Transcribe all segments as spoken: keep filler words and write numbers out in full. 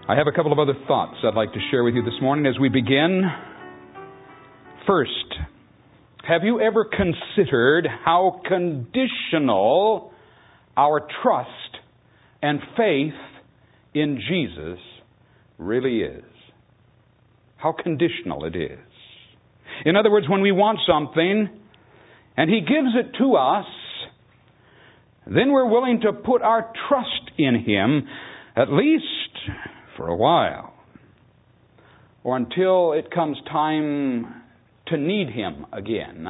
I have a couple of other thoughts I'd like to share with you this morning as we begin. First, have you ever considered how conditional our trust and faith in Jesus really is? How conditional it is. In other words, when we want something and He gives it to us, then we're willing to put our trust in Him, at least for a while, or until it comes time to need Him again.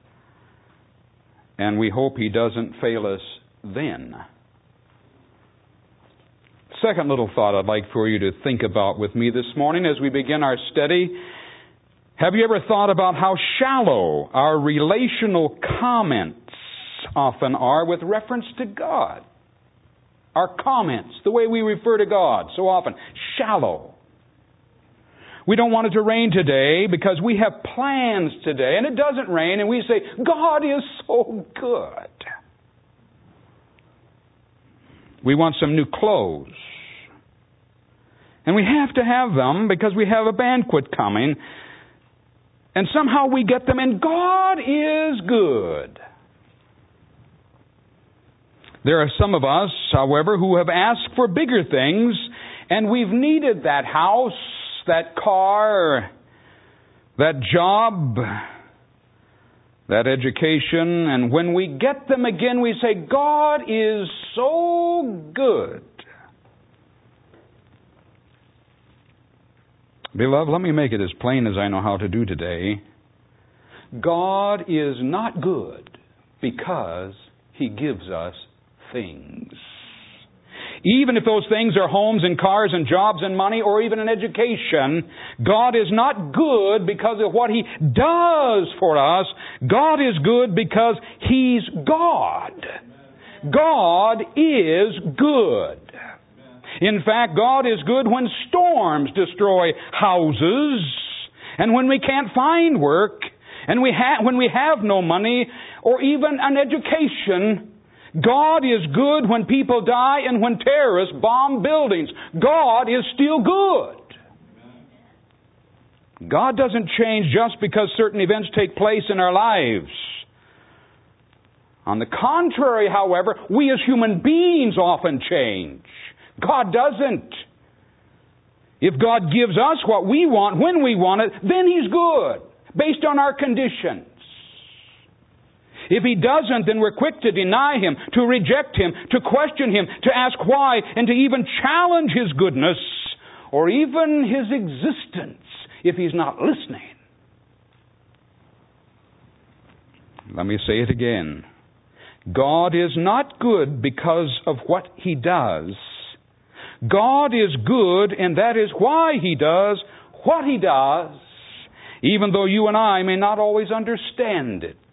And we hope He doesn't fail us then. Second little thought I'd like for you to think about with me this morning as we begin our study. Have you ever thought about how shallow our relational comments often are with reference to God? Our comments, the way we refer to God so often, shallow. We don't want it to rain today because we have plans today, and it doesn't rain, and we say, God is so good. We want some new clothes. And we have to have them because we have a banquet coming. And somehow we get them, and God is good. There are some of us, however, who have asked for bigger things, and we've needed that house, that car, that job, that education, and when we get them again, we say, God is so good. Beloved, let me make it as plain as I know how to do today. God is not good because He gives us things. Even if those things are homes and cars and jobs and money or even an education, God is not good because of what He does for us. God is good because He's God. God is good. In fact, God is good when storms destroy houses and when we can't find work and we ha- when we have no money or even an education. God is good when people die and when terrorists bomb buildings. God is still good. God doesn't change just because certain events take place in our lives. On the contrary, however, we as human beings often change. God doesn't. If God gives us what we want, when we want it, then He's good, based on our conditions. If He doesn't, then we're quick to deny Him, to reject Him, to question Him, to ask why, and to even challenge His goodness, or even His existence, if He's not listening. Let me say it again. God is not good because of what He does. God is good, and that is why He does what He does, even though you and I may not always understand it.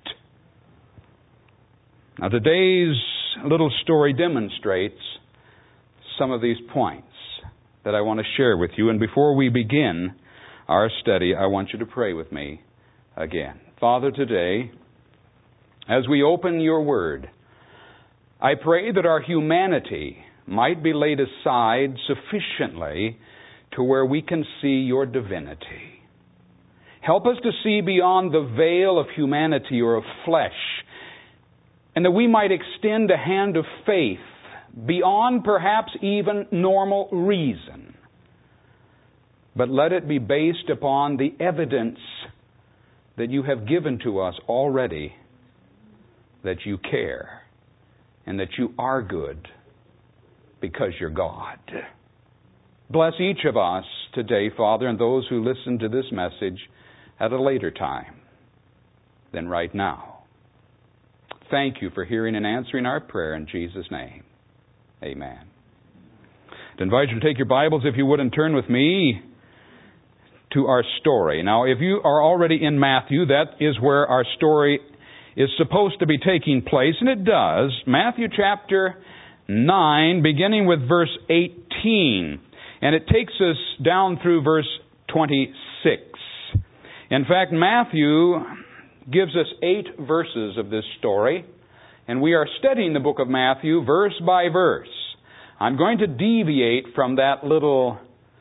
Now, today's little story demonstrates some of these points that I want to share with you. And before we begin our study, I want you to pray with me again. Father, today, as we open Your Word, I pray that our humanity might be laid aside sufficiently to where we can see Your divinity. Help us to see beyond the veil of humanity or of flesh, and that we might extend a hand of faith beyond perhaps even normal reason. But let it be based upon the evidence that You have given to us already that You care and that You are good because You're God. Bless each of us today, Father, and those who listen to this message at a later time than right now. Thank You for hearing and answering our prayer in Jesus' name. Amen. I invite you to take your Bibles, if you would, and turn with me to our story. Now, if you are already in Matthew, that is where our story is supposed to be taking place, and it does. Matthew chapter nine, beginning with verse eighteen. And it takes us down through verse twenty-six. In fact, Matthew gives us eight verses of this story, and we are studying the book of Matthew verse by verse. I'm going to deviate from that little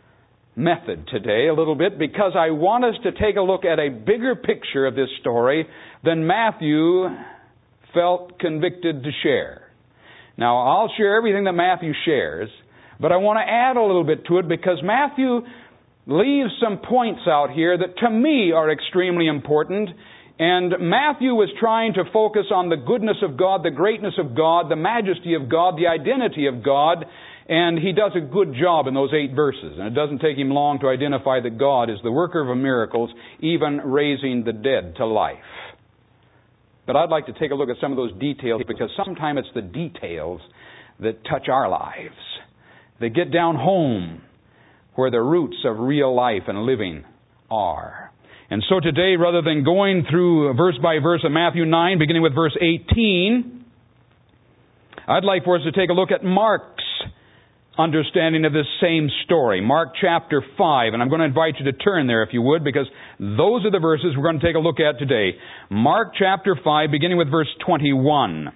method today a little bit because I want us to take a look at a bigger picture of this story than Matthew felt convicted to share. Now, I'll share everything that Matthew shares, but I want to add a little bit to it because Matthew leaves some points out here that to me are extremely important. And Matthew was trying to focus on the goodness of God, the greatness of God, the majesty of God, the identity of God. And he does a good job in those eight verses. And it doesn't take him long to identify that God is the worker of miracles, even raising the dead to life. But I'd like to take a look at some of those details because sometimes it's the details that touch our lives. They get down home where the roots of real life and living are. And so today, rather than going through verse by verse of Matthew nine, beginning with verse eighteen, I'd like for us to take a look at Mark's understanding of this same story. Mark chapter five, and I'm going to invite you to turn there if you would, because those are the verses we're going to take a look at today. Mark chapter five, beginning with verse twenty-one.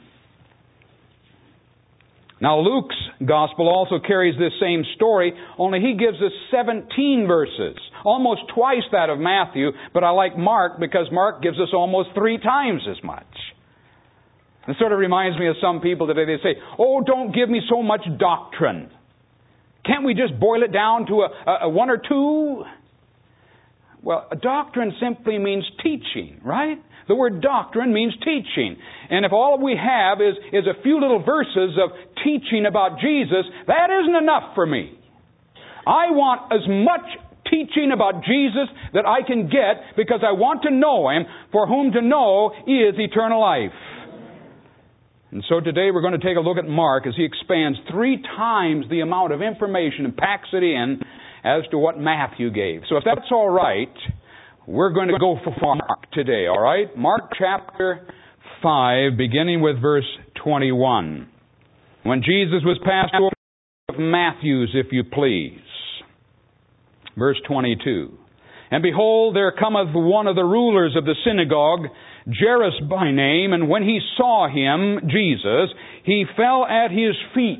Now Luke's gospel also carries this same story, only he gives us seventeen verses, almost twice that of Matthew, but I like Mark because Mark gives us almost three times as much. It sort of reminds me of some people today. They say, oh, don't give me so much doctrine. Can't we just boil it down to a, a, a one or two? Well, a doctrine simply means teaching, right? The word doctrine means teaching. And if all we have is, is a few little verses of teaching about Jesus, that isn't enough for me. I want as much teaching about Jesus that I can get because I want to know Him, for whom to know is eternal life. And so today we're going to take a look at Mark as he expands three times the amount of information and packs it in as to what Matthew gave. So if that's all right, we're going to go for Mark today, all right? Mark chapter five, beginning with verse twenty-one. When Jesus was passed over of Matthew's, if you please. Verse twenty-two. And behold, there cometh one of the rulers of the synagogue, Jairus by name, and when he saw him, Jesus, he fell at his feet.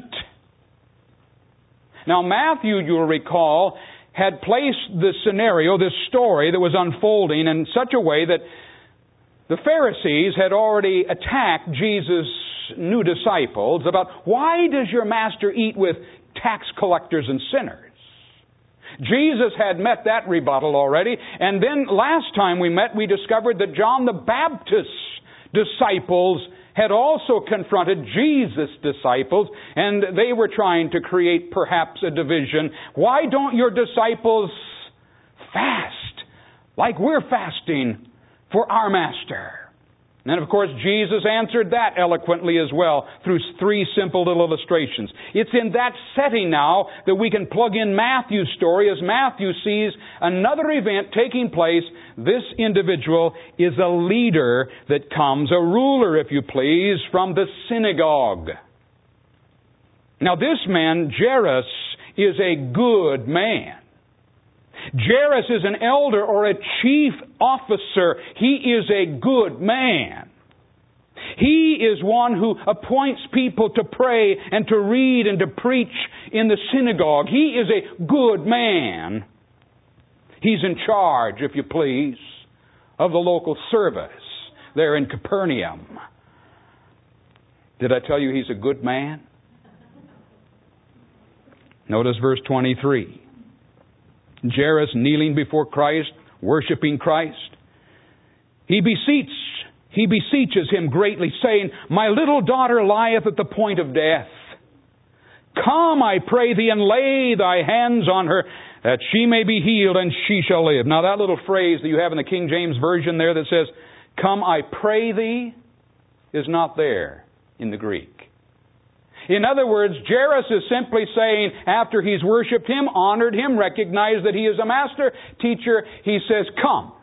Now Matthew, you'll recall, had placed the scenario, this story that was unfolding in such a way that the Pharisees had already attacked Jesus' new disciples about, why does your master eat with tax collectors and sinners? Jesus had met that rebuttal already, and then last time we met, we discovered that John the Baptist's disciples had also confronted Jesus' disciples, and they were trying to create perhaps a division. Why don't your disciples fast like we're fasting for our Master? And of course, Jesus answered that eloquently as well through three simple little illustrations. It's in that setting now that we can plug in Matthew's story as Matthew sees another event taking place. This individual is a leader that comes, a ruler, if you please, from the synagogue. Now this man, Jairus, is a good man. Jairus is an elder or a chief officer. He is a good man. He is one who appoints people to pray and to read and to preach in the synagogue. He is a good man. He's in charge, if you please, of the local service there in Capernaum. Did I tell you he's a good man? Notice verse twenty-three. Jairus kneeling before Christ, worshiping Christ. He beseeches, he beseeches him greatly, saying, My little daughter lieth at the point of death. Come, I pray thee, and lay thy hands on her, that she may be healed, and she shall live. Now that little phrase that you have in the King James Version there that says, Come, I pray thee, is not there in the Greek. In other words, Jairus is simply saying, after he's worshipped him, honored him, recognized that he is a master teacher, he says, Come.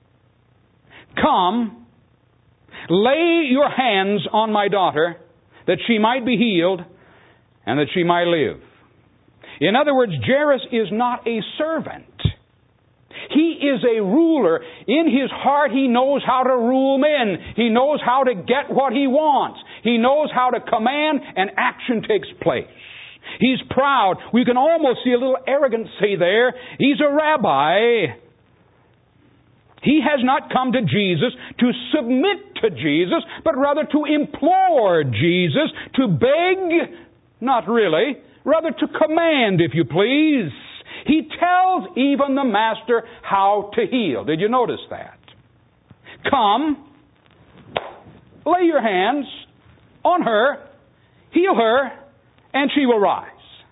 Come, lay your hands on my daughter, that she might be healed, and that she might live. In other words, Jairus is not a servant. He is a ruler. In his heart, he knows how to rule men. He knows how to get what he wants. He knows how to command, and action takes place. He's proud. We can almost see a little arrogancy there. He's a rabbi. He has not come to Jesus to submit to Jesus, but rather to implore Jesus, to beg, not really, rather to command, if you please. He tells even the Master how to heal. Did you notice that? Come, lay your hands on her, heal her, and she will rise.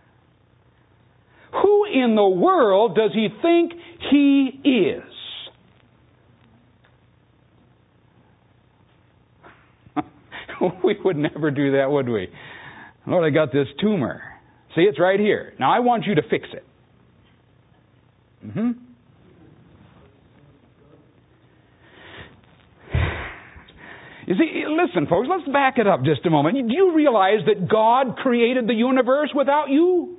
Who in the world does he think he is? We would never do that, would we? Lord, I got this tumor. See, it's right here. Now I want you to fix it. Mm-hmm. You see, listen, folks, let's back it up just a moment. Do you realize that God created the universe without you?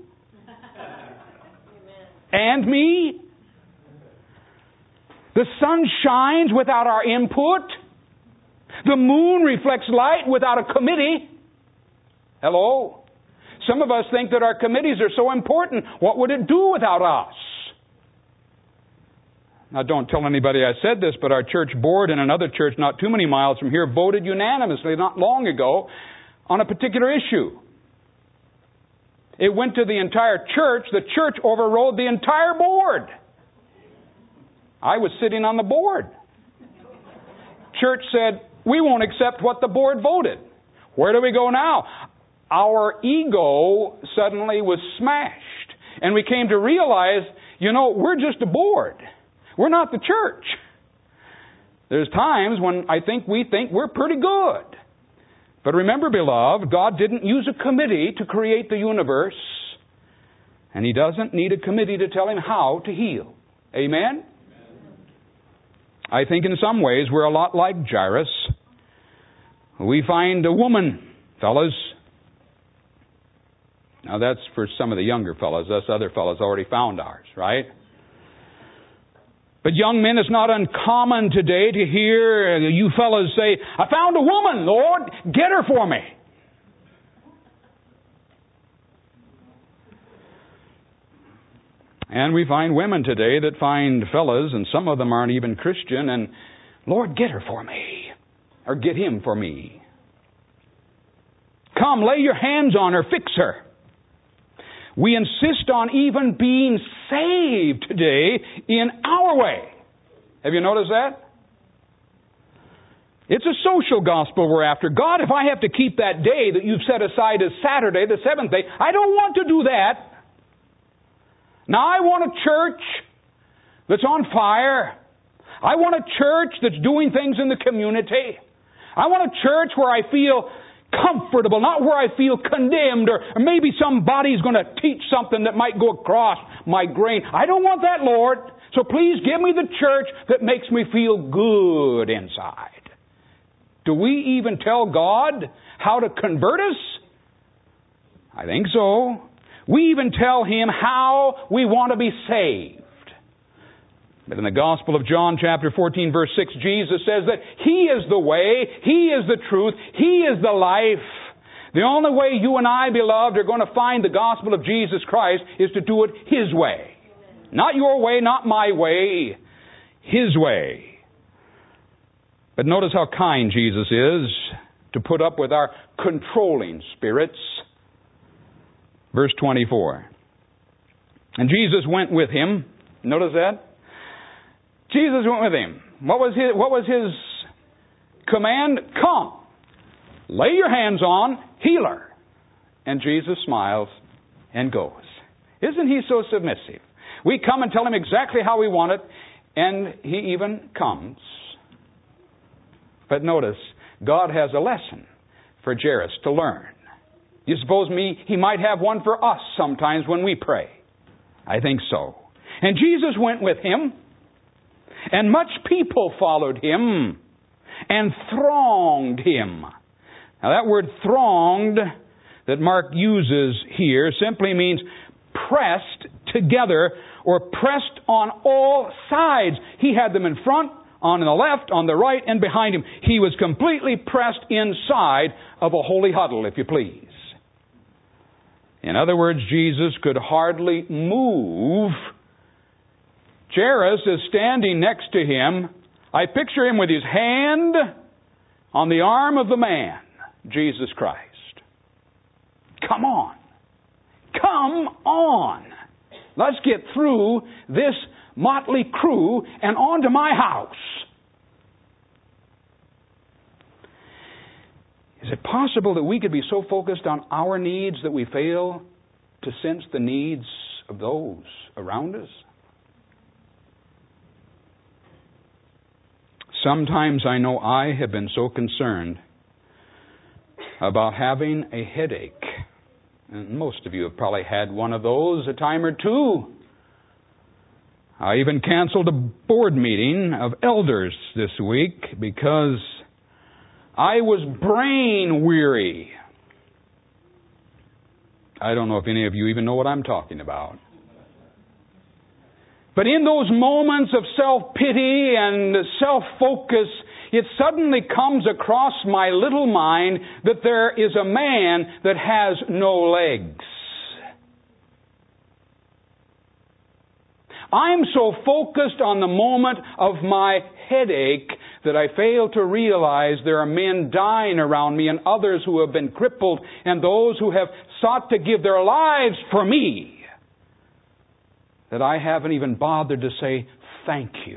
And me? The sun shines without our input. The moon reflects light without a committee. Hello? Some of us think that our committees are so important. What would it do without us? Now, don't tell anybody I said this, but our church board in another church not too many miles from here voted unanimously not long ago on a particular issue. It went to the entire church. The church overrode the entire board. I was sitting on the board. Church said, we won't accept what the board voted. Where do we go now? Our ego suddenly was smashed. And we came to realize, you know, we're just a board. We're not the church. There's times when I think we think we're pretty good. But remember, beloved, God didn't use a committee to create the universe. And He doesn't need a committee to tell Him how to heal. Amen? I think in some ways we're a lot like Jairus. We find a woman, fellas. Now that's for some of the younger fellas. Us other fellas already found ours, right? But young men, it's not uncommon today to hear you fellas say, I found a woman, Lord, get her for me. And we find women today that find fellas, and some of them aren't even Christian, and Lord, get her for me. Or get him for me. Come, lay your hands on her, fix her. We insist on even being saved today in our way. Have you noticed that? It's a social gospel we're after. God, if I have to keep that day that you've set aside as Saturday, the seventh day, I don't want to do that. Now I want a church that's on fire. I want a church that's doing things in the community. I want a church where I feel comfortable, not where I feel condemned, or, or maybe somebody's going to teach something that might go across my grain. I don't want that, Lord. So please give me the church that makes me feel good inside. Do we even tell God how to convert us? I think so. We even tell Him how we want to be saved. But in the Gospel of John chapter fourteen verse six, Jesus says that He is the way, He is the truth, He is the life. The only way you and I, beloved, are going to find the gospel of Jesus Christ is to do it His way. Not your way, not my way. His way. But notice how kind Jesus is to put up with our controlling spirits. Verse twenty-four. And Jesus went with him. Notice that? Jesus went with him. What was his, what was his command? Come. Lay your hands on, heal her. And Jesus smiles and goes. Isn't He so submissive? We come and tell Him exactly how we want it, and He even comes. But notice, God has a lesson for Jairus to learn. You suppose me, He might have one for us sometimes when we pray. I think so. And Jesus went with him, and much people followed Him and thronged Him. Now that word thronged that Mark uses here simply means pressed together or pressed on all sides. He had them in front, on the left, on the right, and behind Him. He was completely pressed inside of a holy huddle, if you please. In other words, Jesus could hardly move. Jairus is standing next to him. I picture him with his hand on the arm of the man, Jesus Christ. Come on. Come on. Let's get through this motley crew and on to my house. Is it possible that we could be so focused on our needs that we fail to sense the needs of those around us? Sometimes I know I have been so concerned about having a headache. And most of you have probably had one of those a time or two. I even canceled a board meeting of elders this week because I was brain weary. I don't know if any of you even know what I'm talking about. But in those moments of self-pity and self-focus, it suddenly comes across my little mind that there is a man that has no legs. I'm so focused on the moment of my headache that I fail to realize there are men dying around me and others who have been crippled and those who have sought to give their lives for me, that I haven't even bothered to say thank you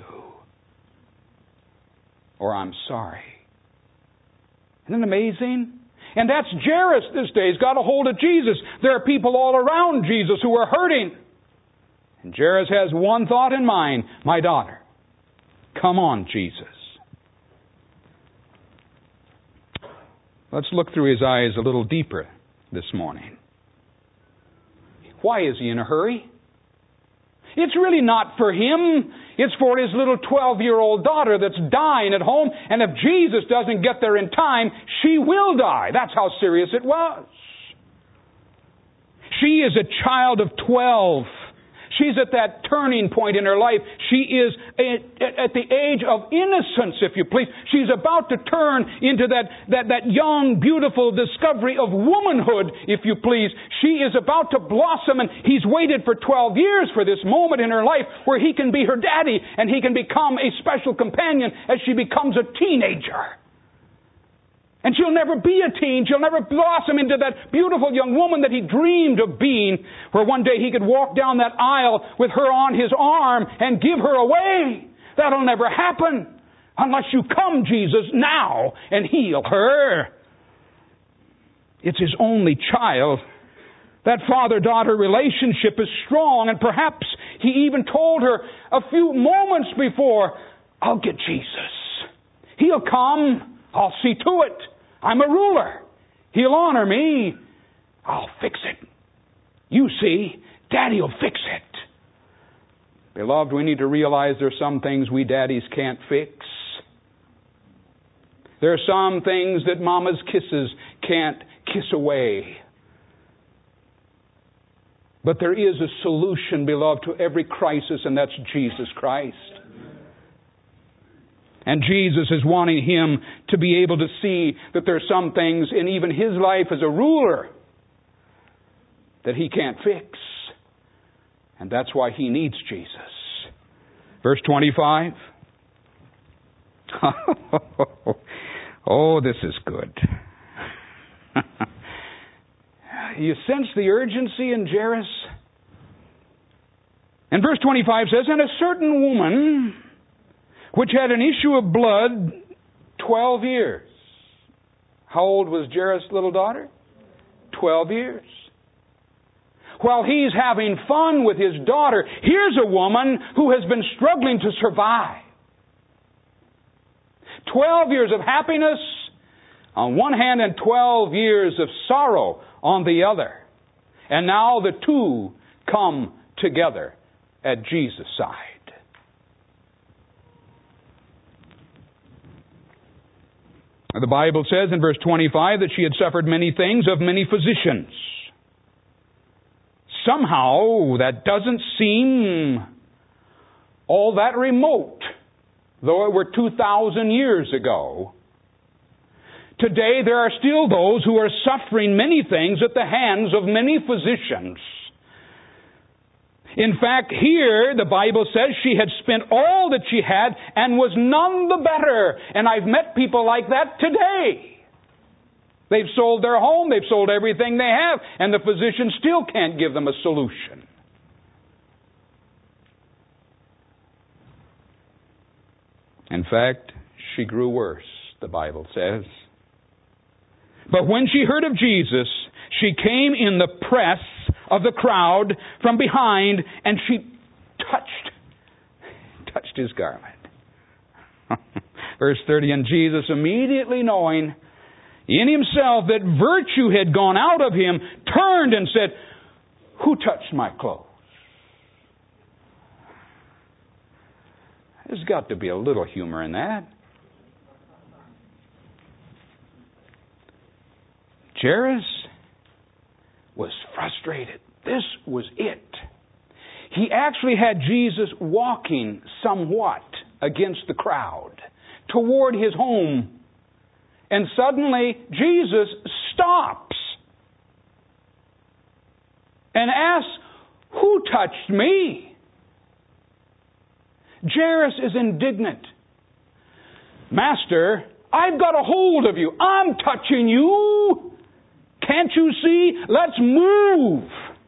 or I'm sorry. Isn't it amazing? And that's Jairus this day. He's got a hold of Jesus. There are people all around Jesus who are hurting. And Jairus has one thought in mind, my daughter. Come on, Jesus. Let's look through his eyes a little deeper this morning. Why is he in a hurry? It's really not for him. It's for his little twelve-year-old daughter that's dying at home. And if Jesus doesn't get there in time, she will die. That's how serious it was. She is a child of twelve. She's at that turning point in her life. She is at the age of innocence, if you please. She's about to turn into that, that, that young, beautiful discovery of womanhood, if you please. She is about to blossom, and he's waited for twelve years for this moment in her life where he can be her daddy and he can become a special companion as she becomes a teenager. And she'll never be a teen. She'll never blossom into that beautiful young woman that he dreamed of being, where one day he could walk down that aisle with her on his arm and give her away. That'll never happen unless you come, Jesus, now and heal her. It's his only child. That father-daughter relationship is strong, and perhaps he even told her a few moments before, I'll get Jesus. He'll come. I'll see to it. I'm a ruler. He'll honor me. I'll fix it. You see, Daddy will fix it. Beloved, we need to realize there are some things we daddies can't fix. There are some things that mama's kisses can't kiss away. But there is a solution, beloved, to every crisis, and that's Jesus Christ. And Jesus is wanting him to be able to see that there are some things in even his life as a ruler that he can't fix. And that's why he needs Jesus. Verse twenty-five. Oh, this is good. You sense the urgency in Jairus? And verse twenty-five says, and a certain woman which had an issue of blood twelve years. How old was Jairus' little daughter? Twelve years. While he's having fun with his daughter, here's a woman who has been struggling to survive. Twelve years of happiness on one hand and twelve years of sorrow on the other. And now the two come together at Jesus' side. The Bible says in verse twenty-five that she had suffered many things of many physicians. Somehow that doesn't seem all that remote, though it were two thousand years ago, Today there are still those who are suffering many things at the hands of many physicians. In fact, here the Bible says she had spent all that she had and was none the better. And I've met people like that today. They've sold their home, they've sold everything they have, and the physician still can't give them a solution. In fact, she grew worse, the Bible says. But when she heard of Jesus, she came in the press of the crowd from behind, and she touched, touched his garment. Verse thirty, and Jesus, immediately knowing in himself that virtue had gone out of him, turned and said, who touched my clothes? There's got to be a little humor in that. Jairus was frustrated. This was it. He actually had Jesus walking somewhat against the crowd toward his home. And suddenly Jesus stops and asks, who touched me? Jairus is indignant. Master, I've got a hold of you. I'm touching you. Can't you see? Let's move.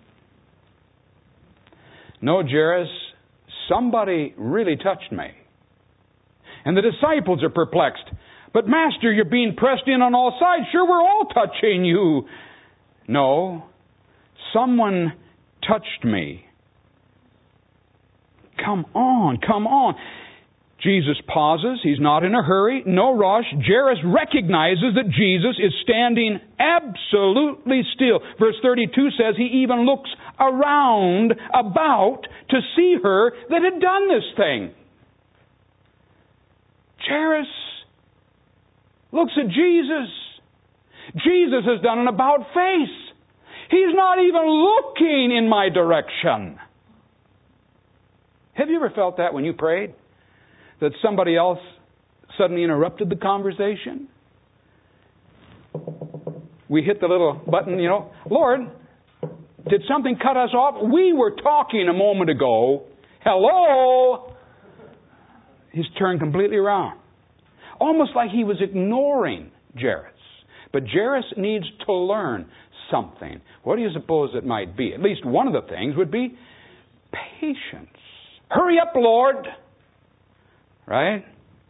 No, Jairus, somebody really touched me. And the disciples are perplexed. But Master, you're being pressed in on all sides. Sure, we're all touching you. No, someone touched me. Come on, come on. Jesus pauses. He's not in a hurry. No rush. Jairus recognizes that Jesus is standing absolutely still. Verse thirty-two says he even looks around about to see her that had done this thing. Jairus looks at Jesus. Jesus has done an about face. He's not even looking in my direction. Have you ever felt that when you prayed? That somebody else suddenly interrupted the conversation? We hit the little button, you know. Lord, did something cut us off? We were talking a moment ago. Hello? He's turned completely around. Almost like he was ignoring Jairus. But Jairus needs to learn something. What do you suppose it might be? At least one of the things would be patience. Hurry up, Lord. Right?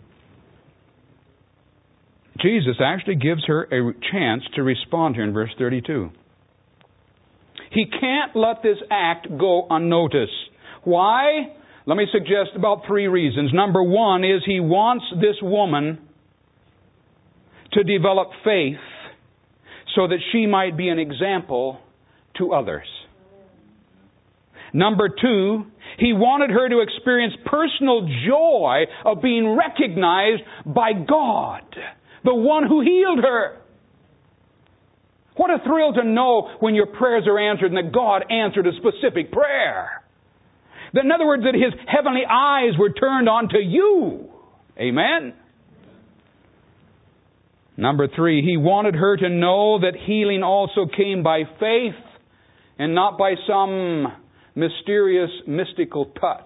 Jesus actually gives her a chance to respond here in verse thirty-two. He can't let this act go unnoticed. Why? Let me suggest about three reasons. Number one is he wants this woman to develop faith so that she might be an example to others. Number two, he wanted her to experience personal joy of being recognized by God, the one who healed her. What a thrill to know when your prayers are answered and that God answered a specific prayer. That, in other words, that His heavenly eyes were turned on to you. Amen? Number three, he wanted her to know that healing also came by faith and not by some mysterious, mystical touch.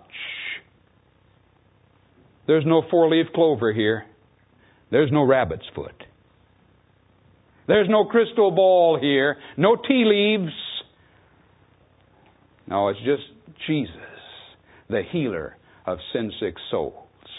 There's no four-leaf clover here. There's no rabbit's foot. There's no crystal ball here. No tea leaves. No, it's just Jesus, the healer of sin-sick souls.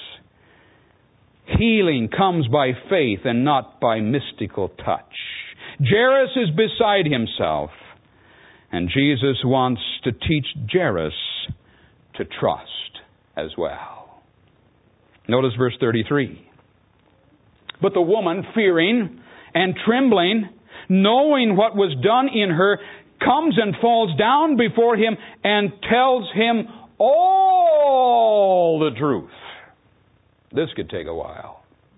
Healing comes by faith and not by mystical touch. Jairus is beside himself. And Jesus wants to teach Jairus to trust as well. Notice verse thirty-three. But the woman, fearing and trembling, knowing what was done in her, comes and falls down before him and tells him all the truth. This could take a while.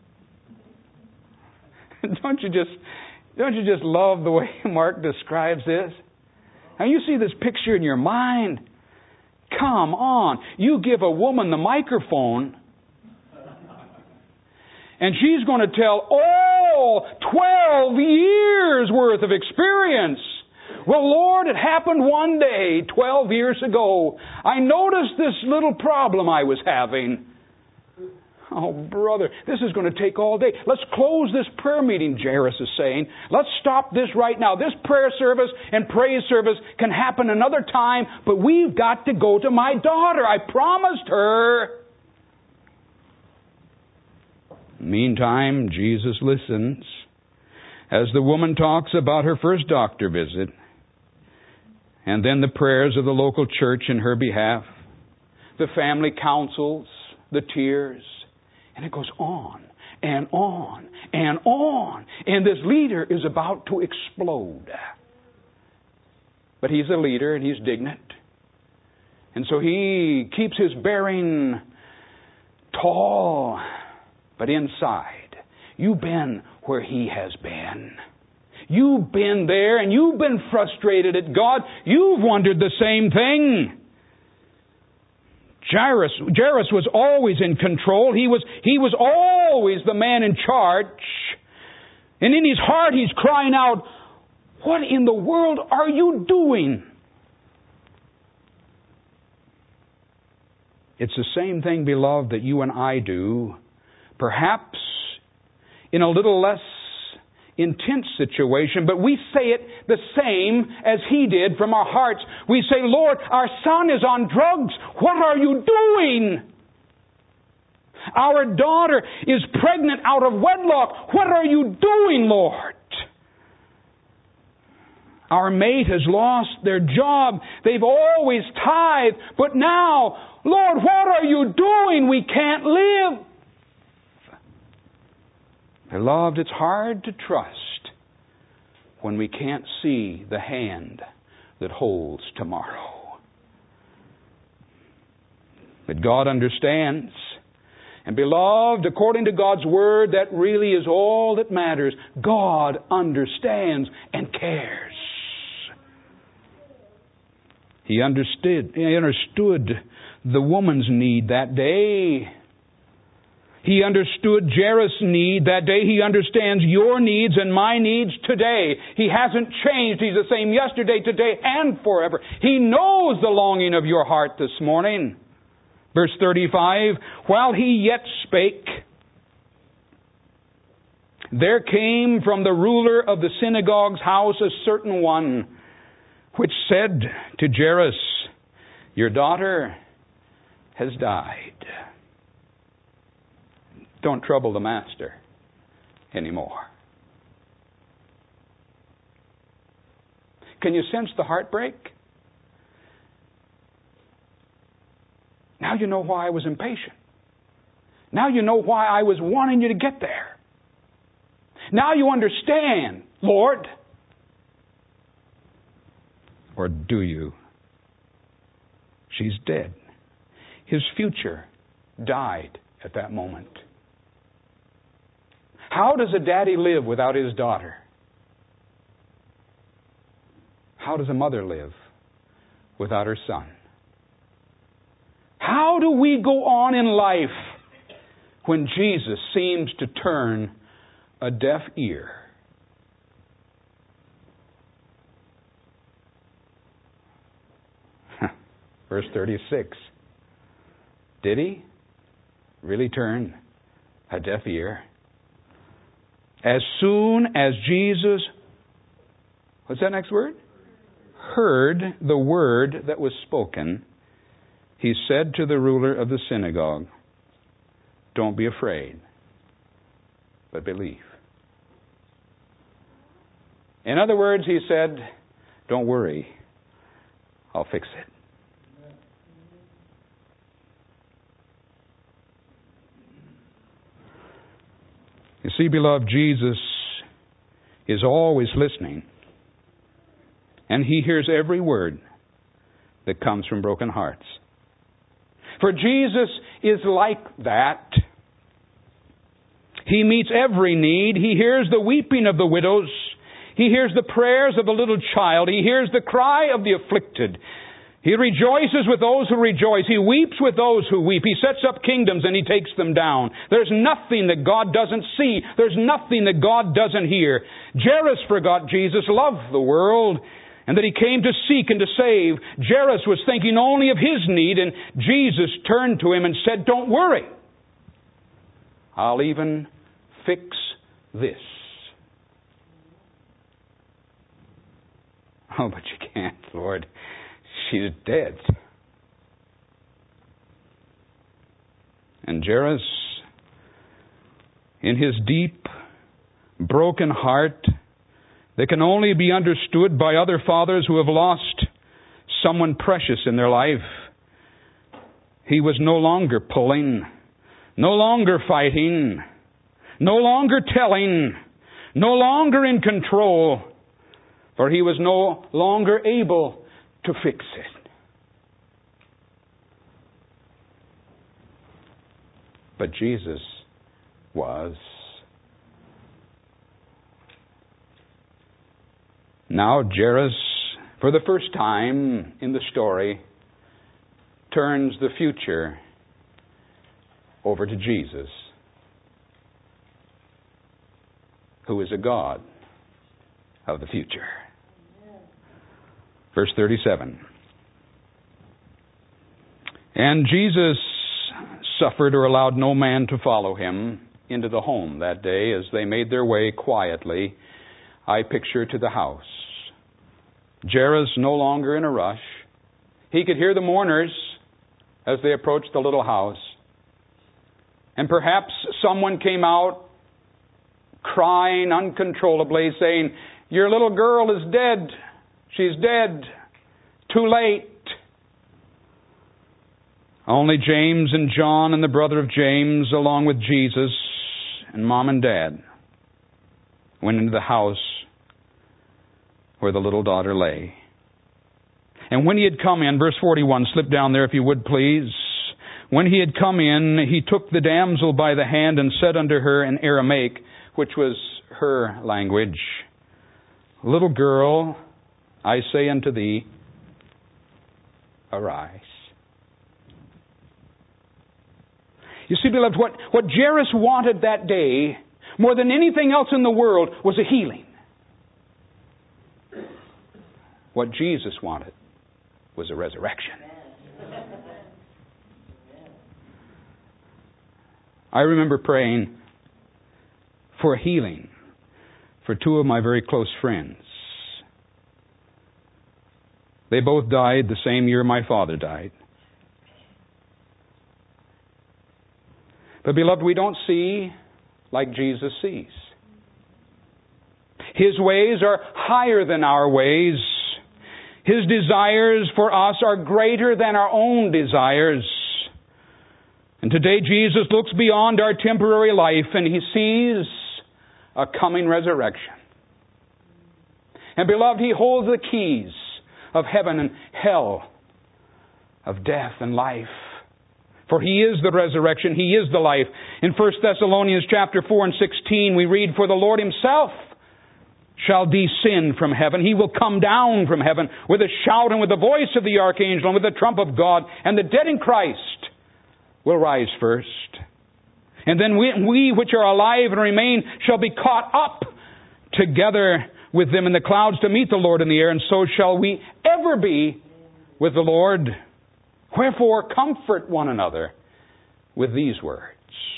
Don't you just, don't you just love the way Mark describes this? Now you see this picture in your mind. Come on. You give a woman the microphone And she's going to tell all twelve years worth of experience. Well, Lord, it happened one day, twelve years ago. I noticed this little problem I was having. Oh, brother, this is going to take all day. Let's close this prayer meeting, Jairus is saying. Let's stop this right now. This prayer service and praise service can happen another time, but we've got to go to my daughter. I promised her. Meantime, Jesus listens as the woman talks about her first doctor visit, and then the prayers of the local church in her behalf, the family counsels, the tears, and it goes on and on and on. And this leader is about to explode. But he's a leader and he's dignant. And so he keeps his bearing tall, but inside. You've been where he has been. You've been there and you've been frustrated at God. You've wondered the same thing. Jairus, Jairus was always in control. He was, he was always the man in charge. And in his heart he's crying out, what in the world are you doing? It's the same thing, beloved, that you and I do. Perhaps in a little less intense situation, but we say it the same as he did from our hearts. We say, Lord, our son is on drugs. What are you doing? Our daughter is pregnant out of wedlock. What are you doing, Lord? Our mate has lost their job. They've always tithed, but now, Lord, what are you doing? We can't live. Beloved, it's hard to trust when we can't see the hand that holds tomorrow. But God understands. And beloved, according to God's Word, that really is all that matters. God understands and cares. He understood, he understood the woman's need that day. He understood Jairus' need that day. He understands your needs and my needs today. He hasn't changed. He's the same yesterday, today, and forever. He knows the longing of your heart this morning. Verse thirty-five, while he yet spake, there came from the ruler of the synagogue's house a certain one, which said to Jairus, your daughter has died. Don't trouble the master anymore. Can you sense the heartbreak? Now you know why I was impatient. Now you know why I was wanting you to get there. Now you understand, Lord. Or do you? She's dead. His future died at that moment. How does a daddy live without his daughter? How does a mother live without her son? How do we go on in life when Jesus seems to turn a deaf ear? Verse thirty-six. Did he really turn a deaf ear? As soon as Jesus, what's that next word? Heard the word that was spoken, he said to the ruler of the synagogue, don't be afraid, but believe. In other words, he said, don't worry, I'll fix it. You see, beloved, Jesus is always listening. And he hears every word that comes from broken hearts. For Jesus is like that. He meets every need. He hears the weeping of the widows. He hears the prayers of the little child. He hears the cry of the afflicted. He rejoices with those who rejoice. He weeps with those who weep. He sets up kingdoms and He takes them down. There's nothing that God doesn't see. There's nothing that God doesn't hear. Jairus forgot Jesus loved the world and that He came to seek and to save. Jairus was thinking only of his need, and Jesus turned to him and said, "Don't worry. I'll even fix this." "Oh, but you can't, Lord. She's dead." And Jairus, in his deep, broken heart, that can only be understood by other fathers who have lost someone precious in their life, he was no longer pulling, no longer fighting, no longer telling, no longer in control, for he was no longer able to fix it. But Jesus was. Now Jairus, for the first time in the story, turns the future over to Jesus, who is a God of the future. Verse thirty-seven. And Jesus suffered or allowed no man to follow Him into the home that day as they made their way quietly, I picture, to the house. Jairus no longer in a rush. He could hear the mourners as they approached the little house. And perhaps someone came out crying uncontrollably, saying, "Your little girl is dead. She's dead. Too late." Only James and John and the brother of James, along with Jesus and Mom and Dad, went into the house where the little daughter lay. And when he had come in, verse forty-one, slip down there if you would, please. When he had come in, he took the damsel by the hand and said unto her in Aramaic, which was her language, "Little girl, I say unto thee, arise." You see, beloved, what, what Jairus wanted that day, more than anything else in the world, was a healing. What Jesus wanted was a resurrection. I remember praying for healing for two of my very close friends. They both died the same year my father died. But beloved, we don't see like Jesus sees. His ways are higher than our ways. His desires for us are greater than our own desires. And today Jesus looks beyond our temporary life and He sees a coming resurrection. And beloved, He holds the keys of heaven and hell, of death and life. For He is the resurrection, He is the life. In First Thessalonians chapter four and sixteen we read, "For the Lord Himself shall descend from heaven. He will come down from heaven with a shout and with the voice of the archangel and with the trump of God. And the dead in Christ will rise first. And then we, we which are alive and remain shall be caught up together with them in the clouds to meet the Lord in the air. And so shall we ever be with the Lord. Wherefore comfort one another with these words."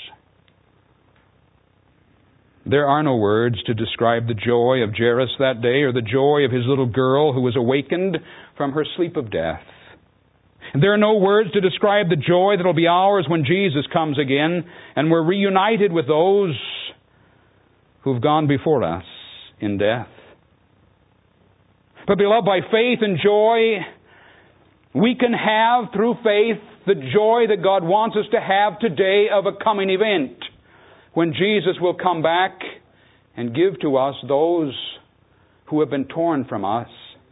There are no words to describe the joy of Jairus that day or the joy of his little girl who was awakened from her sleep of death. And there are no words to describe the joy that will be ours when Jesus comes again and we're reunited with those who've gone before us in death. But beloved, by faith and joy, we can have, through faith, the joy that God wants us to have today of a coming event, when Jesus will come back and give to us those who have been torn from us.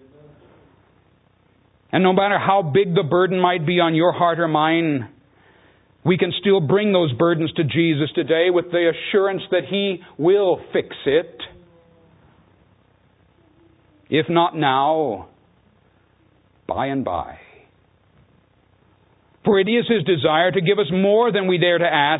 And no matter how big the burden might be on your heart or mine, we can still bring those burdens to Jesus today with the assurance that He will fix it. If not now, by and by. For it is His desire to give us more than we dare to ask.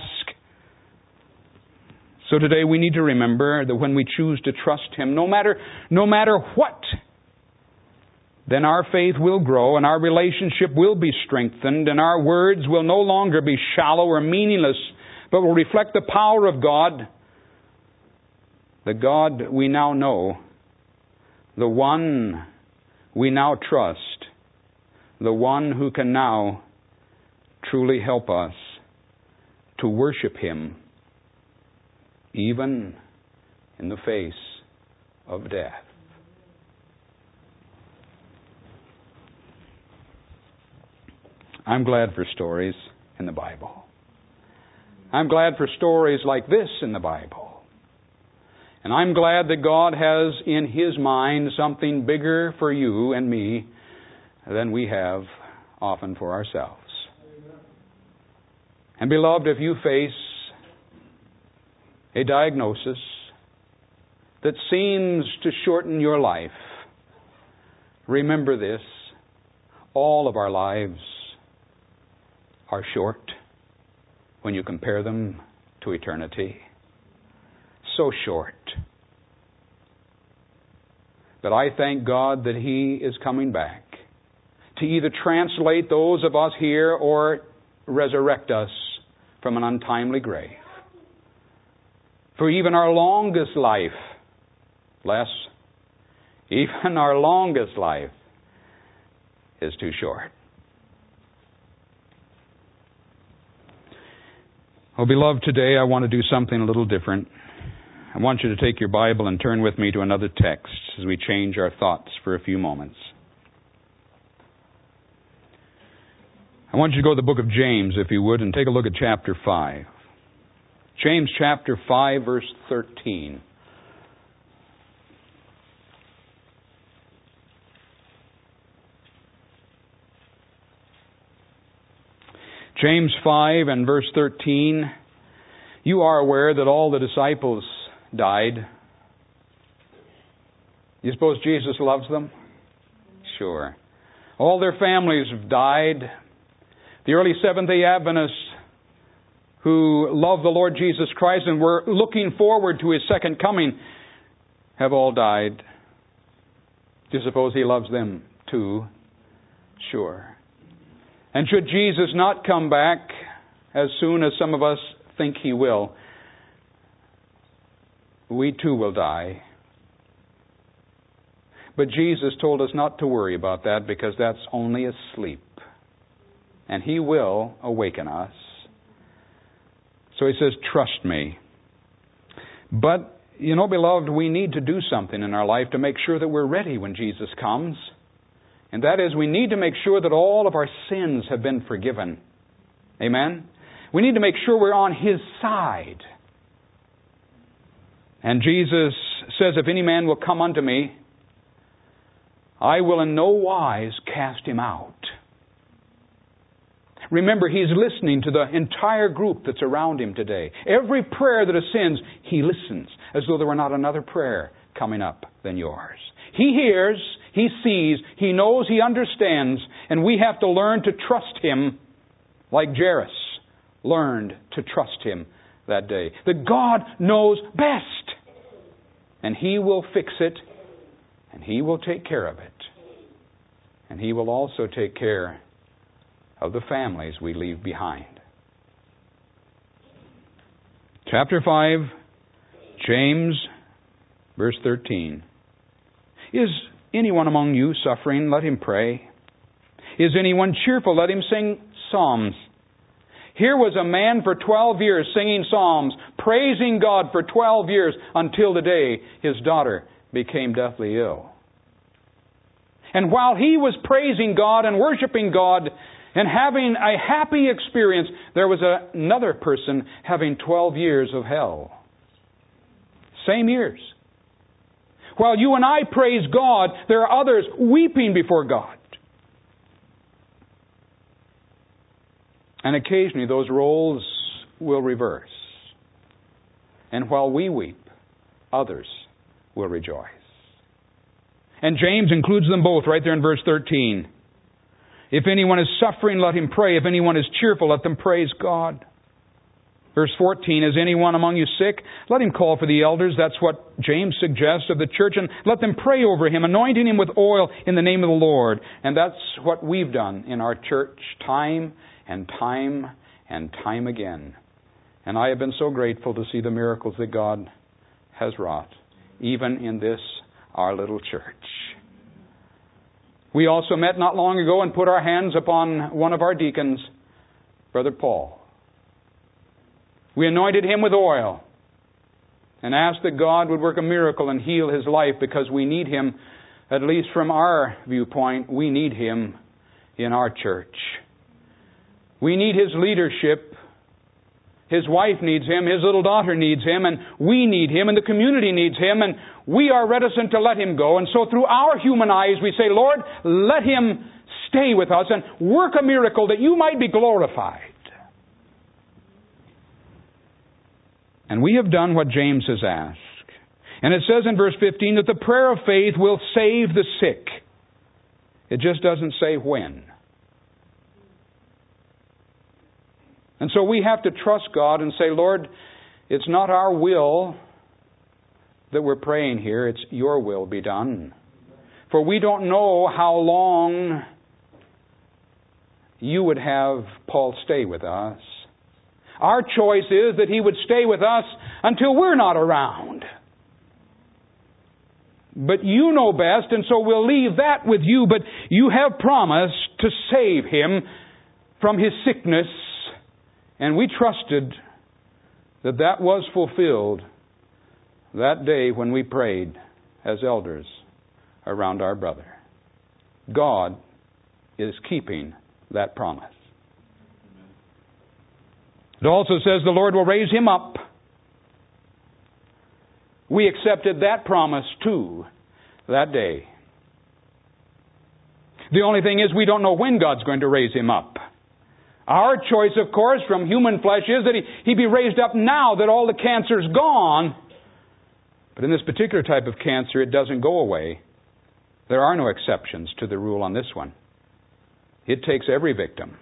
So today we need to remember that when we choose to trust Him, no matter, no matter what, then our faith will grow and our relationship will be strengthened and our words will no longer be shallow or meaningless, but will reflect the power of God, the God we now know, the one we now trust, the one who can now truly help us to worship Him even in the face of death. I'm glad for stories in the Bible. I'm glad for stories like this in the Bible. And I'm glad that God has in His mind something bigger for you and me than we have often for ourselves. And beloved, if you face a diagnosis that seems to shorten your life, remember this: all of our lives are short when you compare them to eternity. So short. But I thank God that He is coming back to either translate those of us here or resurrect us from an untimely grave. For even our longest life, less, even our longest life is too short. Oh, beloved, today I want to do something a little different. I want you to take your Bible and turn with me to another text as we change our thoughts for a few moments. I want you to go to the book of James, if you would, and take a look at chapter five. James chapter five, verse thirteen. James five and verse thirteen. You are aware that all the disciples died. You suppose Jesus loves them? Sure. All their families have died. The early Seventh-day Adventists who love the Lord Jesus Christ and were looking forward to His second coming have all died. Do you suppose He loves them too? Sure. And should Jesus not come back as soon as some of us think He will, we too will die. But Jesus told us not to worry about that because that's only a sleep. And He will awaken us. So He says, trust me. But, you know, beloved, we need to do something in our life to make sure that we're ready when Jesus comes. And that is, we need to make sure that all of our sins have been forgiven. Amen? We need to make sure we're on His side. And Jesus says, if any man will come unto me, I will in no wise cast him out. Remember, He's listening to the entire group that's around Him today. Every prayer that ascends, He listens, as though there were not another prayer coming up than yours. He hears, He sees, He knows, He understands, and we have to learn to trust Him like Jairus learned to trust Him that day. That God knows best, and He will fix it, and He will take care of it. And He will also take care of the families we leave behind. Chapter five, James, verse thirteen. Is anyone among you suffering? Let him pray. Is anyone cheerful? Let him sing psalms. Here was a man for twelve years singing psalms, praising God for twelve years until the day his daughter became deathly ill. And while he was praising God and worshiping God and having a happy experience, there was a, another person having twelve years of hell. Same years. While you and I praise God, there are others weeping before God. And occasionally those roles will reverse. And while we weep, others will rejoice. And James includes them both right there in verse thirteen. If anyone is suffering, let him pray. If anyone is cheerful, let them praise God. Verse fourteen, is anyone among you sick? Let him call for the elders. That's what James suggests of the church. And let them pray over him, anointing him with oil in the name of the Lord. And that's what we've done in our church time and time and time again. And I have been so grateful to see the miracles that God has wrought, even in this, our little church. We also met not long ago and put our hands upon one of our deacons, Brother Paul. We anointed him with oil and asked that God would work a miracle and heal his life, because we need him, at least from our viewpoint, we need him in our church. We need his leadership. His wife needs him, his little daughter needs him, and we need him, and the community needs him, and we are reticent to let him go. And so through our human eyes we say, Lord, let him stay with us and work a miracle that you might be glorified. And we have done what James has asked. And it says in verse fifteen that the prayer of faith will save the sick. It just doesn't say when. And so we have to trust God and say, Lord, it's not our will that we're praying here. It's your will be done. For we don't know how long you would have Paul stay with us. Our choice is that he would stay with us until we're not around. But you know best, and so we'll leave that with you. But you have promised to save him from his sickness, and we trusted that that was fulfilled that day when we prayed as elders around our brother. God is keeping that promise. It also says the Lord will raise him up. We accepted that promise too that day. The only thing is we don't know when God's going to raise him up. Our choice, of course, from human flesh is that he, he be raised up now that all the cancer's gone. But in this particular type of cancer, it doesn't go away. There are no exceptions to the rule on this one. It takes every victim.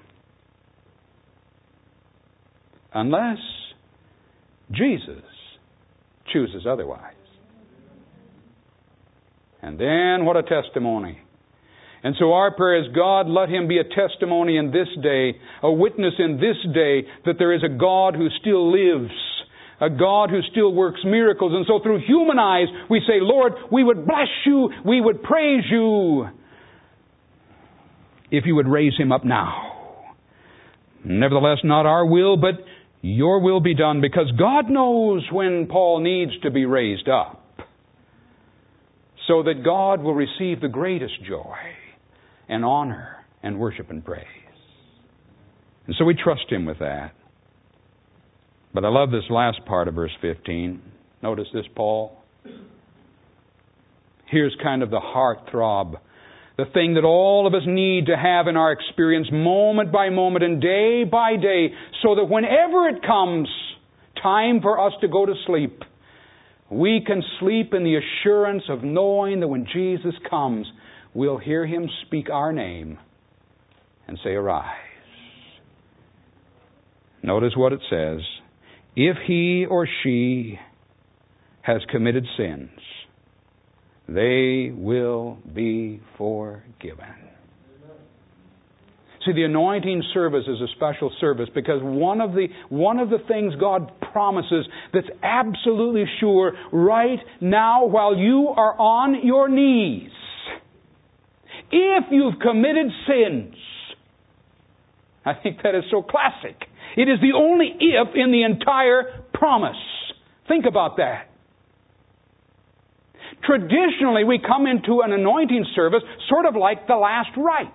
Unless Jesus chooses otherwise. And then what a testimony. And so our prayer is, God, let him be a testimony in this day, a witness in this day that there is a God who still lives, a God who still works miracles. And so through human eyes we say, Lord, we would bless you, we would praise you, if you would raise him up now. Nevertheless, not our will, but your will be done, because God knows when Paul needs to be raised up, so that God will receive the greatest joy and honor and worship and praise. And so we trust him with that. But I love this last part of verse fifteen. Notice this, Paul. Here's kind of the heartthrob, the thing that all of us need to have in our experience moment by moment and day by day, so that whenever it comes time for us to go to sleep, we can sleep in the assurance of knowing that when Jesus comes, we'll hear him speak our name and say, arise. Notice what it says. If he or she has committed sins, they will be forgiven. See, the anointing service is a special service because one of the one of the things God promises that's absolutely sure right now while you are on your knees, if you've committed sins, I think that is so classic. It is the only if in the entire promise. Think about that. Traditionally, we come into an anointing service sort of like the last rites.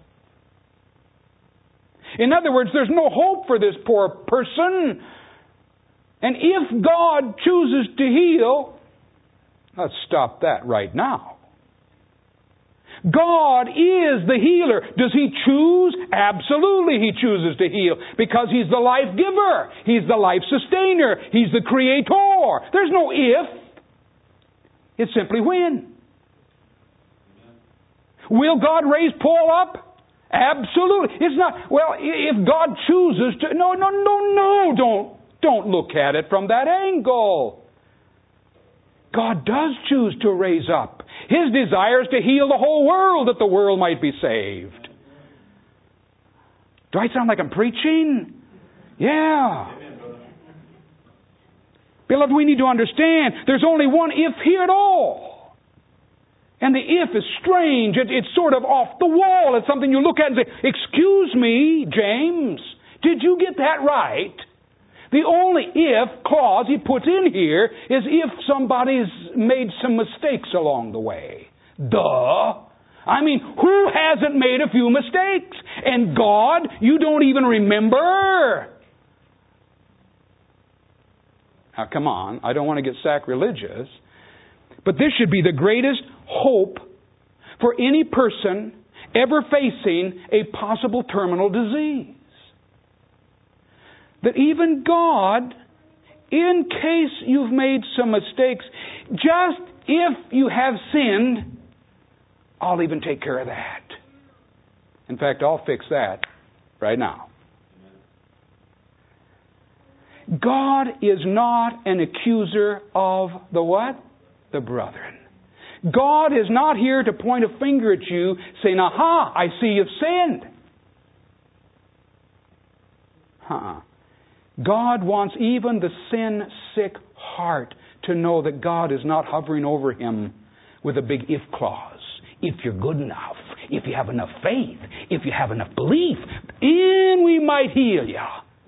In other words, there's no hope for this poor person. And if God chooses to heal, let's stop that right now. God is the healer. Does He choose? Absolutely He chooses to heal because He's the life giver. He's the life sustainer. He's the creator. There's no if. It's simply when. Will God raise Paul up? Absolutely. It's not, well, if God chooses to, no, no, no, no, don't, don't look at it from that angle. God does choose to raise up. His desire is to heal the whole world that the world might be saved. Do I sound like I'm preaching? Yeah. Beloved, we need to understand there's only one if here at all. And the if is strange. It, it's sort of off the wall. It's something you look at and say, excuse me, James, did you get that right? The only if clause he puts in here is if somebody's made some mistakes along the way. Duh. I mean, who hasn't made a few mistakes? And God, you don't even remember? Now, come on. I don't want to get sacrilegious. But this should be the greatest hope for any person ever facing a possible terminal disease. That even God, in case you've made some mistakes, just if you have sinned, I'll even take care of that. In fact, I'll fix that right now. God is not an accuser of the what? The brethren. God is not here to point a finger at you saying, aha, I see you've sinned. Uh-uh. God wants even the sin-sick heart to know that God is not hovering over him with a big if clause. If you're good enough, if you have enough faith, if you have enough belief, then we might heal you.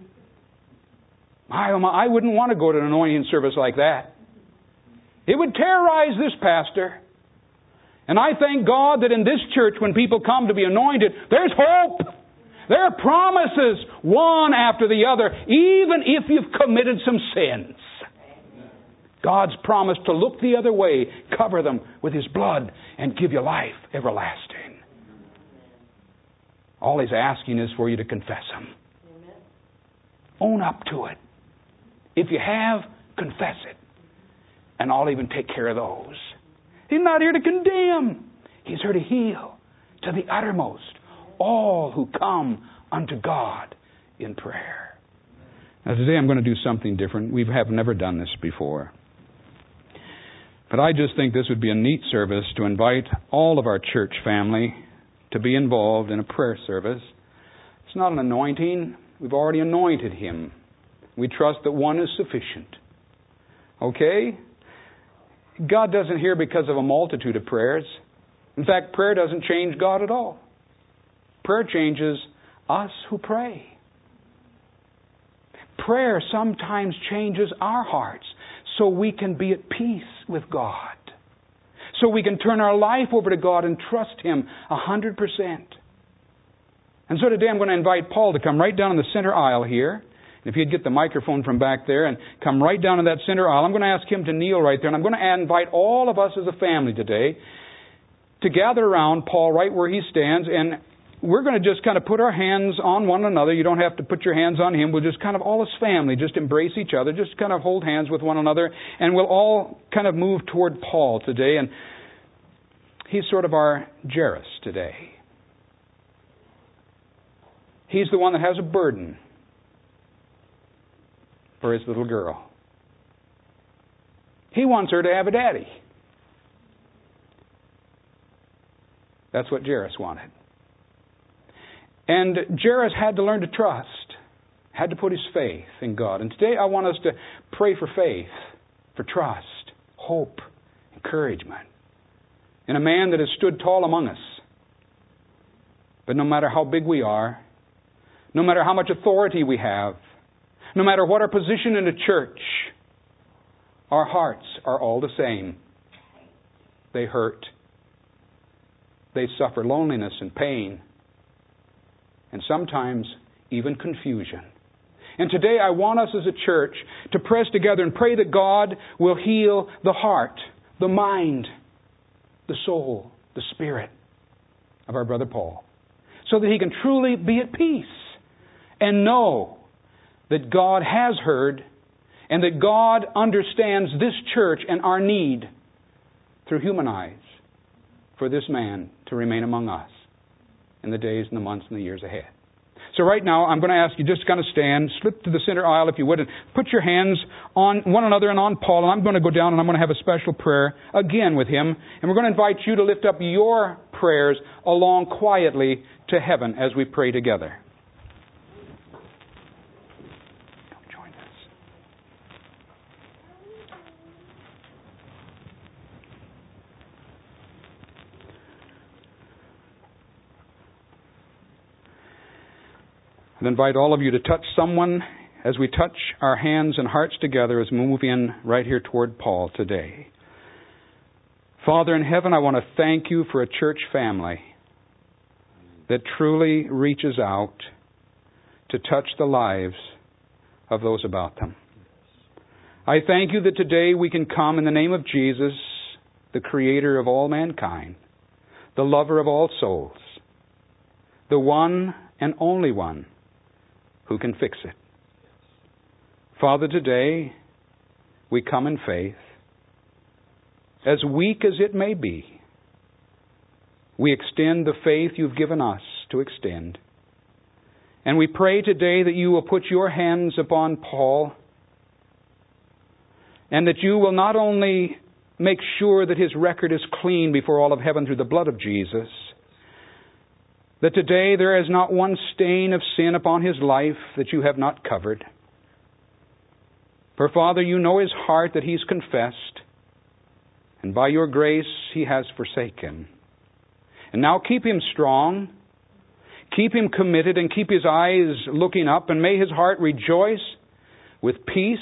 I, I wouldn't want to go to an anointing service like that. It would terrorize this pastor. And I thank God that in this church, when people come to be anointed, there's hope. There are promises, one after the other, even if you've committed some sins. God's promise to look the other way, cover them with His blood, and give you life everlasting. All He's asking is for you to confess them. Own up to it. If you have, confess it. And I'll even take care of those. He's not here to condemn. He's here to heal to the uttermost all who come unto God in prayer. Now today I'm going to do something different. We have never done this before. But I just think this would be a neat service to invite all of our church family to be involved in a prayer service. It's not an anointing. We've already anointed him. We trust that one is sufficient. Okay? God doesn't hear because of a multitude of prayers. In fact, prayer doesn't change God at all. Prayer changes us who pray. Prayer sometimes changes our hearts so we can be at peace with God. So we can turn our life over to God and trust Him a hundred percent. And so today I'm going to invite Paul to come right down in the center aisle here. If you'd get the microphone from back there and come right down in that center aisle, I'm going to ask him to kneel right there. And I'm going to invite all of us as a family today to gather around Paul right where he stands. And we're going to just kind of put our hands on one another. You don't have to put your hands on him. We'll just kind of all as family just embrace each other. Just kind of hold hands with one another. And we'll all kind of move toward Paul today. And he's sort of our Jairus today. He's the one that has a burden for his little girl. He wants her to have a daddy. That's what Jairus wanted. And Jairus had to learn to trust, had to put his faith in God. And today I want us to pray for faith, for trust, hope, encouragement in a man that has stood tall among us. But no matter how big we are, no matter how much authority we have, no matter what our position in the church, our hearts are all the same. They hurt. They suffer loneliness and pain. And sometimes even confusion. And today I want us as a church to press together and pray that God will heal the heart, the mind, the soul, the spirit of our brother Paul. So that he can truly be at peace and know that God has heard and that God understands this church and our need through human eyes for this man to remain among us. in the days and the months and the years ahead. So right now, I'm going to ask you just to kind of stand, slip to the center aisle if you would, and put your hands on one another and on Paul. And I'm going to go down and I'm going to have a special prayer again with him. And we're going to invite you to lift up your prayers along quietly to heaven as we pray together. Join us. And invite all of you to touch someone as we touch our hands and hearts together as we move in right here toward Paul today. Father in heaven, I want to thank you for a church family that truly reaches out to touch the lives of those about them. I thank you that today we can come in the name of Jesus, the Creator of all mankind, the lover of all souls, the one and only one who can fix it. Father, today we come in faith. As weak as it may be, we extend the faith you've given us to extend. And we pray today that you will put your hands upon Paul and that you will not only make sure that his record is clean before all of heaven through the blood of Jesus, that today there is not one stain of sin upon his life that you have not covered. For, Father, you know his heart that he's confessed, and by your grace he has forsaken. And now keep him strong, keep him committed, and keep his eyes looking up, and may his heart rejoice with peace.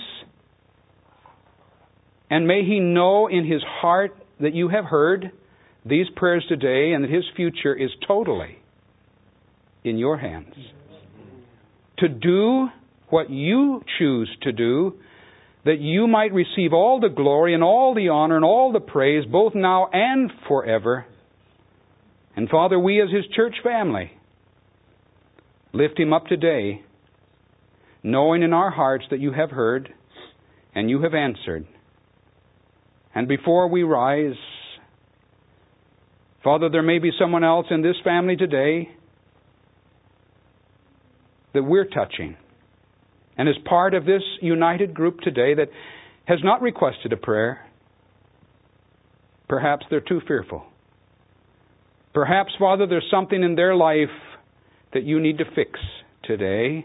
And may he know in his heart that you have heard these prayers today, and that his future is totally in your hands. To do what you choose to do, that you might receive all the glory and all the honor and all the praise, both now and forever. And Father, we as his church family lift him up today, knowing in our hearts that you have heard and you have answered. And before we rise, Father, there may be someone else in this family today that we're touching, and as part of this united group today that has not requested a prayer. Perhaps they're too fearful. Perhaps, Father, there's something in their life that you need to fix today.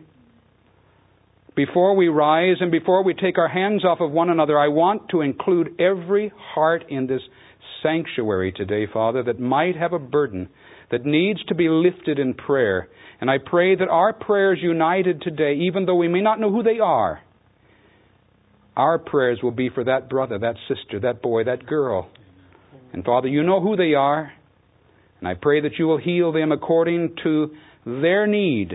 Before we rise and before we take our hands off of one another, I want to include every heart in this sanctuary today, Father, that might have a burden that needs to be lifted in prayer. And I pray that our prayers united today, even though we may not know who they are, our prayers will be for that brother, that sister, that boy, that girl. And Father, you know who they are. And I pray that you will heal them according to their need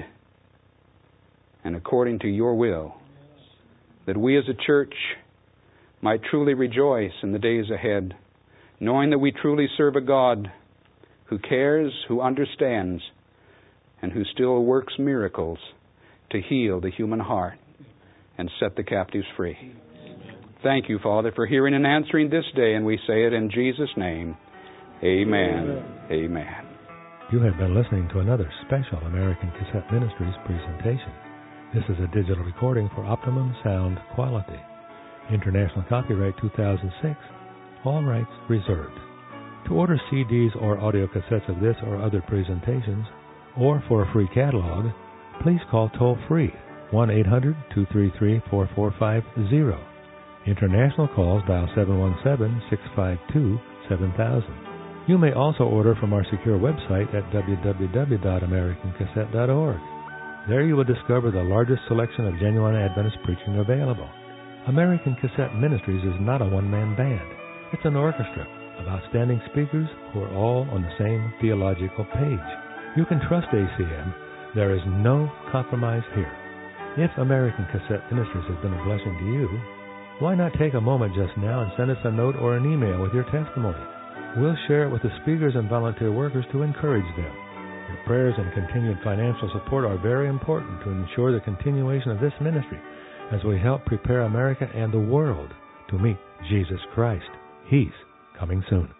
and according to your will. That we as a church might truly rejoice in the days ahead, knowing that we truly serve a God who cares, who understands, and who still works miracles to heal the human heart and set the captives free. Amen. Thank you, Father, for hearing and answering this day, and we say it in Jesus' name. Amen. Amen. Amen. You have been listening to another special American Cassette Ministries presentation. This is a digital recording for optimum sound quality. International copyright two thousand six. All rights reserved. To order C Ds or audio cassettes of this or other presentations, or for a free catalog, please call toll-free one eight hundred two three three four four five zero. International calls dial seven one seven six five two seven thousand. You may also order from our secure website at w w w dot american cassette dot org. There you will discover the largest selection of genuine Adventist preaching available. American Cassette Ministries is not a one-man band. It's an orchestra of outstanding speakers who are all on the same theological page. You can trust A C M. There is no compromise here. If American Cassette Ministries has been a blessing to you, why not take a moment just now and send us a note or an email with your testimony? We'll share it with the speakers and volunteer workers to encourage them. Your prayers and continued financial support are very important to ensure the continuation of this ministry as we help prepare America and the world to meet Jesus Christ. He's coming soon.